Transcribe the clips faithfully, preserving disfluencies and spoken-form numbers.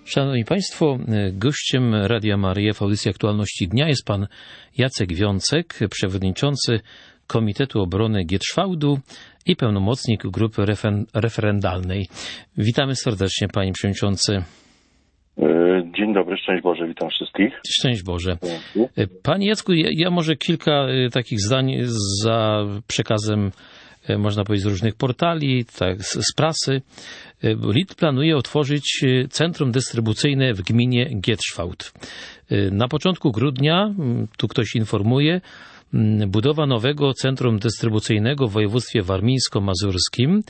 Szanowni Państwo, gościem Radia Maryja w audycji Aktualności Dnia jest pan Jacek Wiącek, przewodniczący Komitetu Obrony Gietrzwałdu i pełnomocnik grupy refer- referendalnej. Witamy serdecznie, panie przewodniczący. Dzień dobry, szczęść Boże, witam wszystkich. Szczęść Boże. Panie Jacku, ja, ja może kilka takich zdań za przekazem, można powiedzieć, z różnych portali, tak, z, z prasy. Lidl planuje otworzyć centrum dystrybucyjne w gminie Gietrzwałd. Na początku grudnia, tu ktoś informuje, budowa nowego centrum dystrybucyjnego w województwie warmińsko-mazurskim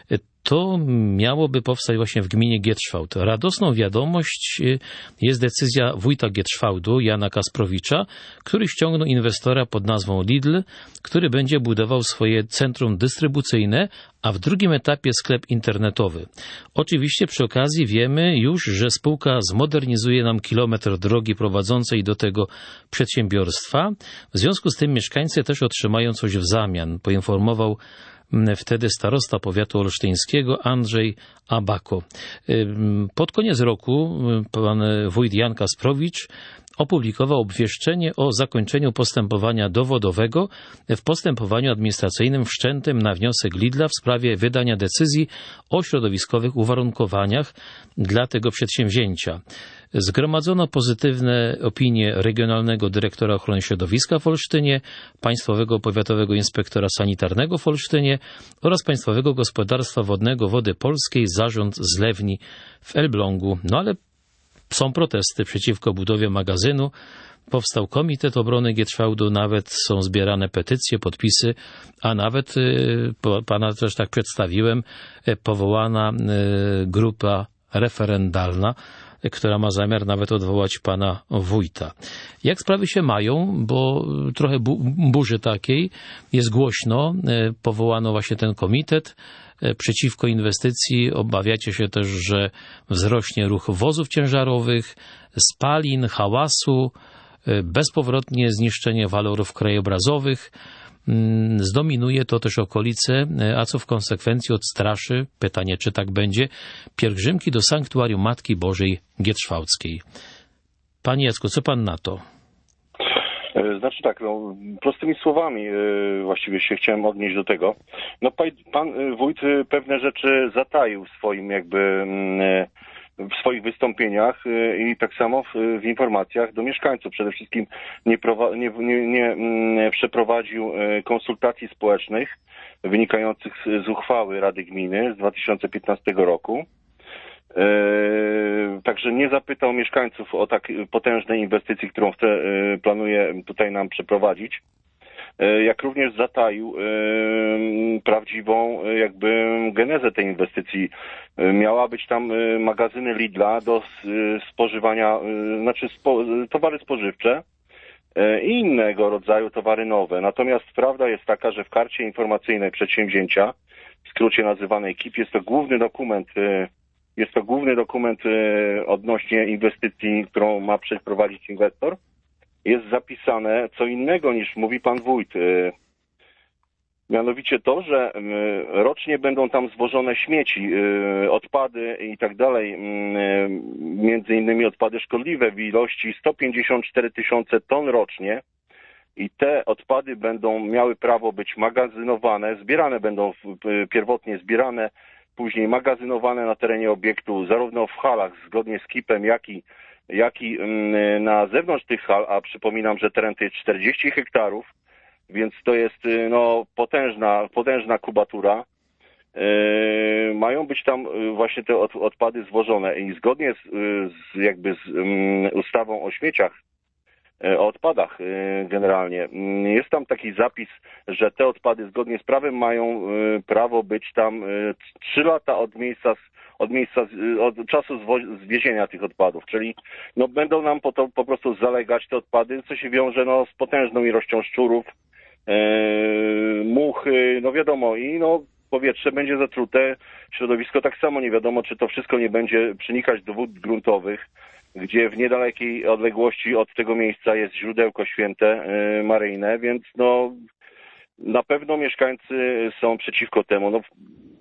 to miałoby powstać właśnie w gminie Gietrzwałd. Radosną wiadomość jest decyzja wójta Gietrzwałdu, Jana Kasprowicza, który ściągnął inwestora pod nazwą Lidl, który będzie budował swoje centrum dystrybucyjne, a w drugim etapie sklep internetowy. Oczywiście przy okazji wiemy już, że spółka zmodernizuje nam kilometr drogi prowadzącej do tego przedsiębiorstwa. W związku z tym mieszkańcy też otrzymają coś w zamian, poinformował wtedy starosta powiatu olsztyńskiego Andrzej Abako. Pod koniec roku pan wójt Jan Kasprowicz opublikował obwieszczenie o zakończeniu postępowania dowodowego w postępowaniu administracyjnym wszczętym na wniosek Lidla w sprawie wydania decyzji o środowiskowych uwarunkowaniach dla tego przedsięwzięcia. Zgromadzono pozytywne opinie Regionalnego Dyrektora Ochrony Środowiska w Olsztynie, Państwowego Powiatowego Inspektora Sanitarnego w Olsztynie oraz Państwowego Gospodarstwa Wodnego Wody Polskiej Zarząd Zlewni w Elblągu. No ale są protesty przeciwko budowie magazynu. Powstał Komitet Obrony Gietrzwałdu, nawet są zbierane petycje, podpisy, a nawet, pana też tak przedstawiłem, powołana grupa referendalna, która ma zamiar nawet odwołać pana wójta. Jak sprawy się mają, bo trochę bu- burzy takiej, jest głośno, powołano właśnie ten komitet przeciwko inwestycji. Obawiacie się też, że wzrośnie ruch wozów ciężarowych, spalin, hałasu, bezpowrotnie zniszczenie walorów krajobrazowych. Zdominuje to też okolice, a co w konsekwencji odstraszy, pytanie czy tak będzie, pielgrzymki do sanktuarium Matki Bożej Gietrzwałdzkiej. Panie Jacku, co pan na to? Znaczy tak, no, prostymi słowami właściwie się chciałem odnieść do tego. No pan, pan wójt pewne rzeczy zataił w swoim jakby w swoich wystąpieniach i tak samo w, w informacjach do mieszkańców. Przede wszystkim nie, prowa- nie, nie, nie przeprowadził konsultacji społecznych wynikających z uchwały Rady Gminy z dwa tysiące piętnastego roku. Także nie zapytał mieszkańców o tak potężnej inwestycji, którą chce, planuje tutaj nam przeprowadzić. Jak również zataił y, prawdziwą jakby genezę tej inwestycji. Miała być tam magazyny Lidla do spożywania, y, znaczy spo, towary spożywcze y, i innego rodzaju towary nowe. Natomiast prawda jest taka, że w karcie informacyjnej przedsięwzięcia, w skrócie nazywanej K I P, jest to główny dokument, y, jest to główny dokument y, odnośnie inwestycji, którą ma przeprowadzić inwestor. Jest zapisane co innego niż mówi pan wójt. Mianowicie to, że rocznie będą tam zwożone śmieci, odpady i tak dalej, między innymi odpady szkodliwe w ilości sto pięćdziesiąt cztery tysiące ton rocznie i te odpady będą miały prawo być magazynowane, zbierane będą pierwotnie zbierane, później magazynowane na terenie obiektu, zarówno w halach zgodnie z K I P-em, jak i jak i na zewnątrz tych hal, a przypominam, że teren to jest czterdzieści hektarów, więc to jest no, potężna, potężna kubatura. Yy, mają być tam właśnie te od, odpady zwożone i zgodnie z, z jakby z um, ustawą o śmieciach, o odpadach yy, generalnie, jest tam taki zapis, że te odpady zgodnie z prawem mają yy, prawo być tam yy, trzy lata od miejsca od miejsca, od czasu zwiezienia tych odpadów, czyli no będą nam po, to, po prostu zalegać te odpady, co się wiąże no z potężną ilością szczurów, yy, muchy, no wiadomo, i no powietrze będzie zatrute, środowisko tak samo, nie wiadomo, czy to wszystko nie będzie przenikać do wód gruntowych, gdzie w niedalekiej odległości od tego miejsca jest źródełko święte yy, maryjne, więc no na pewno mieszkańcy są przeciwko temu. No,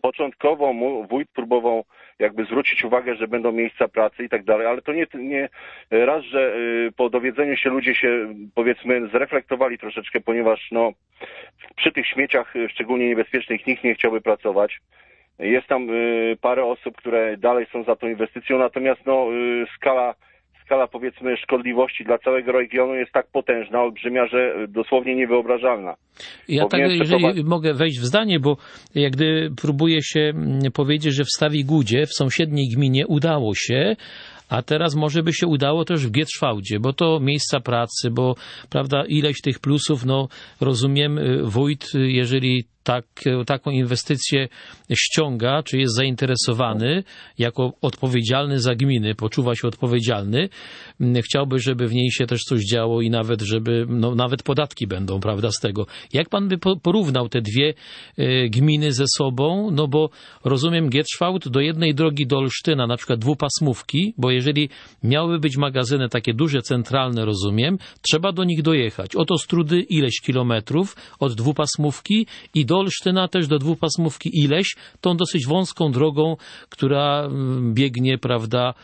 Początkowo wójt próbował jakby zwrócić uwagę, że będą miejsca pracy i tak dalej, ale to nie, nie raz, że po dowiedzeniu się ludzie się, powiedzmy, zreflektowali troszeczkę, ponieważ no, przy tych śmieciach szczególnie niebezpiecznych nikt nie chciałby pracować. Jest tam parę osób, które dalej są za tą inwestycją, natomiast no, skala skala, powiedzmy, szkodliwości dla całego regionu jest tak potężna, olbrzymia, że dosłownie niewyobrażalna. Ja tak, jeżeli mogę wejść w zdanie, bo jak gdy próbuję się powiedzieć, że w Stawigudzie, w sąsiedniej gminie udało się, a teraz może by się udało też w Gietrzwałdzie, bo to miejsca pracy, bo prawda, ileś tych plusów, no rozumiem, wójt, jeżeli tak, taką inwestycję ściąga, czy jest zainteresowany jako odpowiedzialny za gminy, poczuwa się odpowiedzialny, chciałby, żeby w niej się też coś działo i nawet, żeby, no nawet podatki będą, prawda, z tego. Jak pan by porównał te dwie gminy ze sobą? No bo rozumiem, Gietrzwałd do jednej drogi do Olsztyna, na przykład dwupasmówki, bo jeżeli miałyby być magazyny takie duże, centralne, rozumiem, trzeba do nich dojechać. Od Ostródy ileś kilometrów, od dwupasmówki i do Olsztyna też do dwupasmówki ileś, tą dosyć wąską drogą, która biegnie, prawda,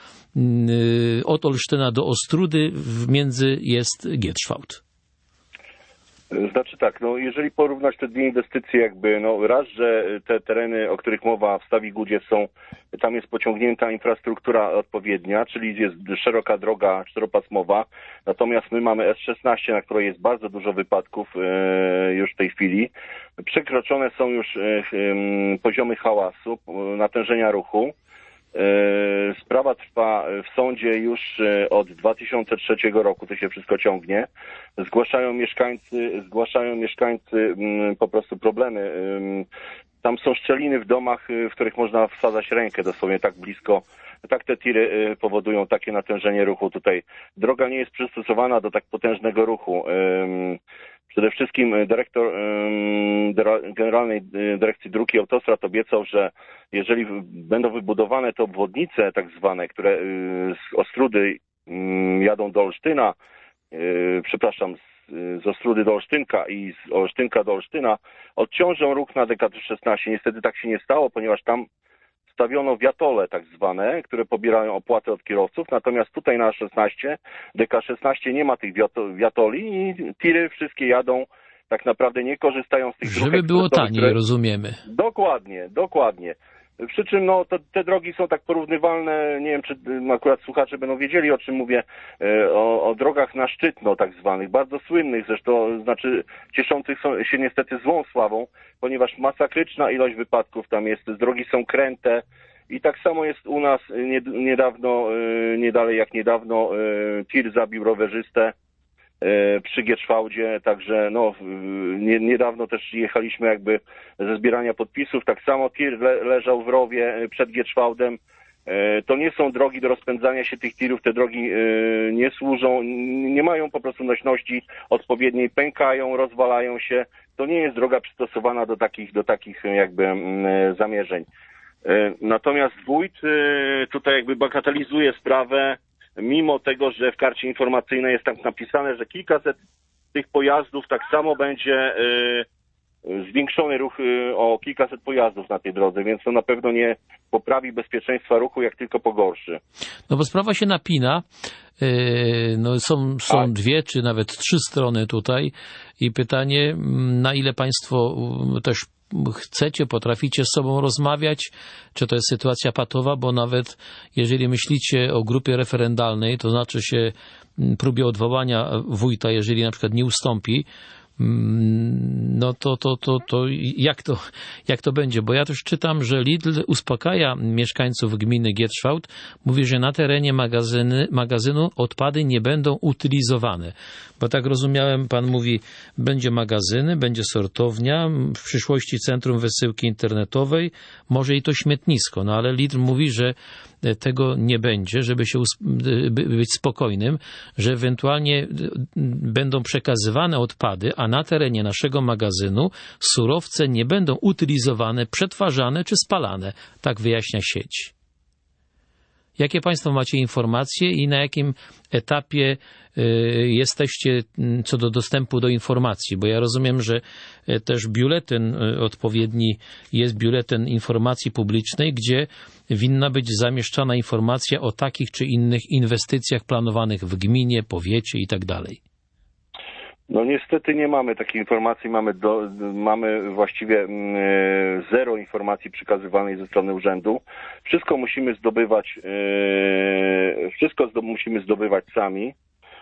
od Olsztyna do Ostródy, między jest Gietrzwałd. Znaczy tak, no jeżeli porównać te dwie inwestycje, jakby, no raz, że te tereny, o których mowa w Stawigudzie są, tam jest pociągnięta infrastruktura odpowiednia, czyli jest szeroka droga czteropasmowa, natomiast my mamy S szesnaście, na której jest bardzo dużo wypadków e, już w tej chwili. Przekroczone są już e, poziomy hałasu, natężenia ruchu. Sprawa trwa w sądzie już od dwa tysiące trzeciego roku, to się wszystko ciągnie. Zgłaszają mieszkańcy, zgłaszają mieszkańcy po prostu problemy. Tam są szczeliny w domach, w których można wsadzać rękę dosłownie tak blisko. Tak te tiry powodują takie natężenie ruchu tutaj. Droga nie jest przystosowana do tak potężnego ruchu. Przede wszystkim dyrektor Generalnej Dyrekcji Dróg i Autostrad obiecał, że jeżeli będą wybudowane te obwodnice tak zwane, które z Ostródy jadą do Olsztyna, przepraszam, z Ostródy do Olsztynka i z Olsztynka do Olsztyna, odciążą ruch na D K szesnaście. Niestety tak się nie stało, ponieważ tam stawiono wiatole tak zwane, które pobierają opłaty od kierowców, natomiast tutaj na szesnaście, D K szesnaście nie ma tych wiatoli i tiry wszystkie jadą, tak naprawdę nie korzystają z tych dróg. Żeby było taniej, które... rozumiemy. Dokładnie, dokładnie. Przy czym no, to, te drogi są tak porównywalne, nie wiem, czy akurat słuchacze będą wiedzieli, o czym mówię, o, o drogach na Szczytno tak zwanych, bardzo słynnych zresztą, znaczy cieszących się niestety złą sławą, ponieważ masakryczna ilość wypadków tam jest, drogi są kręte i tak samo jest u nas niedawno, nie dalej jak niedawno, tir zabił rowerzystę przy Gietrzwałdzie, także no nie, niedawno też jechaliśmy jakby ze zbierania podpisów, tak samo tir le, leżał w rowie przed Gietrzwałdem. To nie są drogi do rozpędzania się tych tirów, te drogi nie służą, nie mają po prostu nośności odpowiedniej, pękają, rozwalają się. To nie jest droga przystosowana do takich, do takich jakby zamierzeń. Natomiast wójt tutaj jakby bagatelizuje sprawę, mimo tego, że w karcie informacyjnej jest tam napisane, że kilkaset tych pojazdów tak samo będzie y, zwiększony ruch y, o kilkaset pojazdów na tej drodze, więc to na pewno nie poprawi bezpieczeństwa ruchu, jak tylko pogorszy. No bo sprawa się napina. Yy, no są, są dwie, czy nawet trzy strony tutaj i pytanie, na ile państwo też chcecie, potraficie z sobą rozmawiać, czy to jest sytuacja patowa, bo nawet jeżeli myślicie o grupie referendalnej, to znaczy się próbie odwołania wójta, jeżeli na przykład nie ustąpi, no to, to, to, to jak to, jak to będzie? Bo ja też czytam, że Lidl uspokaja mieszkańców gminy Gietrzwałd, mówi, że na terenie magazyny, magazynu odpady nie będą utylizowane. Bo tak rozumiałem, pan mówi, będzie magazyny, będzie sortownia, w przyszłości centrum wysyłki internetowej, może i to śmietnisko, no ale Lidl mówi, że tego nie będzie, żeby się być spokojnym, że ewentualnie będą przekazywane odpady, a na terenie naszego magazynu surowce nie będą utylizowane, przetwarzane czy spalane. Tak wyjaśnia sieć. Jakie Państwo macie informacje i na jakim etapie jesteście co do dostępu do informacji? Bo ja rozumiem, że też biuletyn odpowiedni jest biuletyn informacji publicznej, gdzie winna być zamieszczana informacja o takich czy innych inwestycjach planowanych w gminie, powiecie i tak dalej. No niestety nie mamy takiej informacji, mamy, do, mamy właściwie zero informacji przekazywanej ze strony urzędu. Wszystko musimy zdobywać, wszystko zdo, musimy zdobywać sami.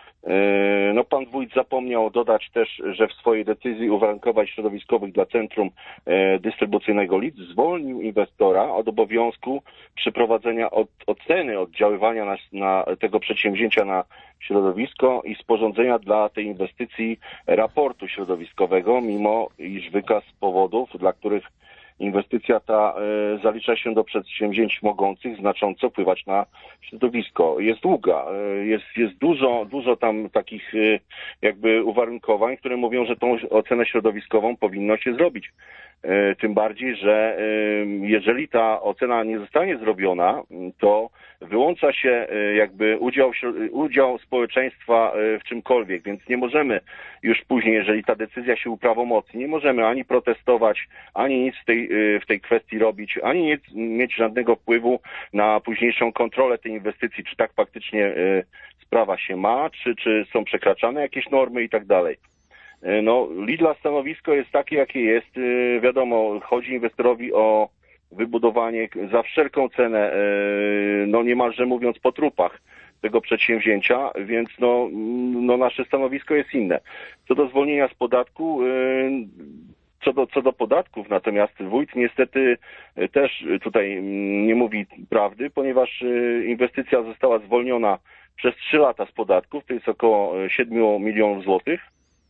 No pan wójt zapomniał dodać też, że w swojej decyzji uwarunkowań środowiskowych dla centrum dystrybucyjnego Lidl zwolnił inwestora od obowiązku przeprowadzenia od, oceny oddziaływania na, na tego przedsięwzięcia na środowisko i sporządzenia dla tej inwestycji raportu środowiskowego, mimo iż wykaz powodów, dla których inwestycja ta e, zalicza się do przedsięwzięć mogących znacząco wpływać na środowisko. Jest długa, e, jest, jest dużo, dużo tam takich e, jakby uwarunkowań, które mówią, że tą ocenę środowiskową powinno się zrobić. E, tym bardziej, że e, jeżeli ta ocena nie zostanie zrobiona, to wyłącza się e, jakby udział, udział społeczeństwa e, w czymkolwiek, więc nie możemy już później, jeżeli ta decyzja się uprawomocni, nie możemy ani protestować, ani nic w tej w tej kwestii robić, ani nie mieć żadnego wpływu na późniejszą kontrolę tej inwestycji, czy tak faktycznie y, sprawa się ma, czy, czy są przekraczane jakieś normy i tak dalej. Y, no, Lidla stanowisko jest takie, jakie jest. Y, wiadomo, chodzi inwestorowi o wybudowanie za wszelką cenę, y, no niemalże mówiąc po trupach tego przedsięwzięcia, więc no, no nasze stanowisko jest inne. Co do zwolnienia z podatku, y, Co do, co do podatków, natomiast wójt niestety też tutaj nie mówi prawdy, ponieważ inwestycja została zwolniona przez trzy lata z podatków, to jest około siedem milionów złotych,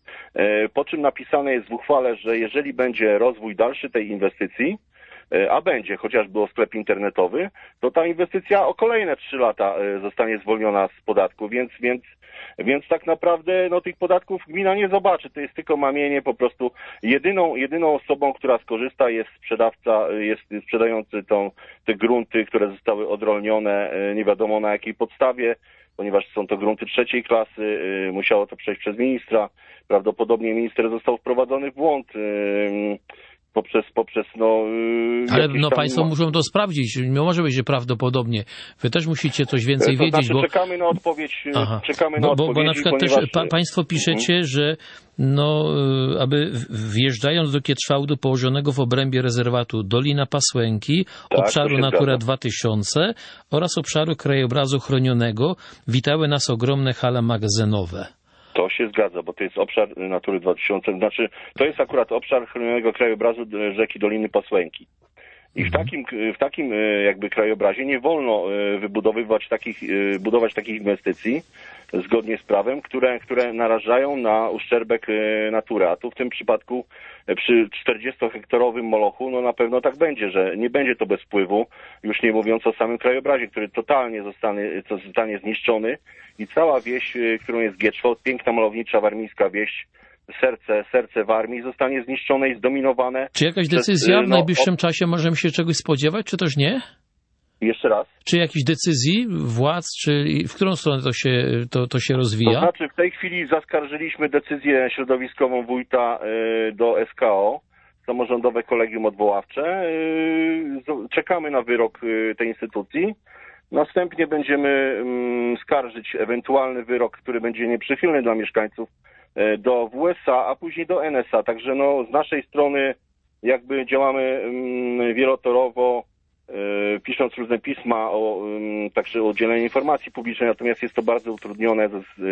po czym napisane jest w uchwale, że jeżeli będzie rozwój dalszy tej inwestycji, a będzie chociażby o sklep internetowy, to ta inwestycja o kolejne trzy lata zostanie zwolniona z podatku, więc, więc, więc tak naprawdę no, tych podatków gmina nie zobaczy, to jest tylko mamienie, po prostu jedyną, jedyną osobą, która skorzysta jest sprzedawca, jest sprzedający tą, te grunty, które zostały odrolnione, nie wiadomo na jakiej podstawie, ponieważ są to grunty trzeciej klasy, musiało to przejść przez ministra, prawdopodobnie minister został wprowadzony w błąd, poprzez, poprzez no... Ale no państwo mo- muszą to sprawdzić. Nie może być, że prawdopodobnie. Wy też musicie coś więcej to wiedzieć, znaczy, bo... czekamy na odpowiedź, Aha. czekamy bo, na bo, odpowiedzi, bo na przykład ponieważ... też pa, państwo piszecie, mhm. że no, aby wjeżdżając do Kietrzwałdu położonego w obrębie rezerwatu Dolina Pasłęki, tak, obszaru Natura zgadza. dwa tysiące oraz obszaru krajobrazu chronionego witały nas ogromne hale magazynowe. To się zgadza, bo to jest obszar Natury dwa tysiące, znaczy to jest akurat obszar chronionego krajobrazu rzeki Doliny Pasłęki. I w takim, w takim jakby krajobrazie nie wolno wybudowywać takich, budować takich inwestycji zgodnie z prawem, które, które narażają na uszczerbek natury. A tu w tym przypadku przy czterdziestohektarowym molochu, no na pewno tak będzie, że nie będzie to bez wpływu, już nie mówiąc o samym krajobrazie, który totalnie zostanie, zostanie zniszczony i cała wieś, którą jest Gieczwałd, piękna malownicza warmińska wieś, serce, serce Warmii zostanie zniszczone i zdominowane. Czy jakaś decyzja przez, w no, najbliższym op... czasie możemy się czegoś spodziewać, czy też nie? Jeszcze raz? Czy jakiejś decyzji władz, czy w którą stronę to się, to, to się rozwija? To znaczy w tej chwili zaskarżyliśmy decyzję środowiskową wójta y, do S K O, Samorządowe Kolegium Odwoławcze. Y, czekamy na wyrok y, tej instytucji. Następnie będziemy y, skarżyć ewentualny wyrok, który będzie nieprzychylny dla mieszkańców, y, do W S A, a później do N S A. Także no, z naszej strony jakby działamy y, wielotorowo, pisząc różne pisma o także o udzielenie informacji publicznej, natomiast jest to bardzo utrudnione,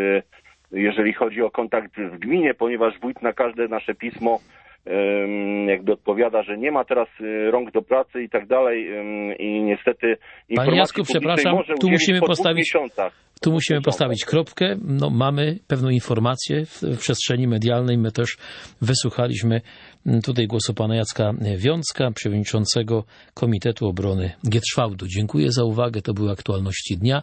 jeżeli chodzi o kontakt w gminie, ponieważ wójt na każde nasze pismo jakby odpowiada, że nie ma teraz rąk do pracy i tak dalej i niestety Panie Jacku, przepraszam, tu musimy postawić tu musimy postawić kropkę. No, mamy pewną informację w, w przestrzeni medialnej. My też wysłuchaliśmy tutaj głosu pana Jacka Wiącka, przewodniczącego Komitetu Obrony Gietrzwałdu. Dziękuję za uwagę. To były aktualności dnia.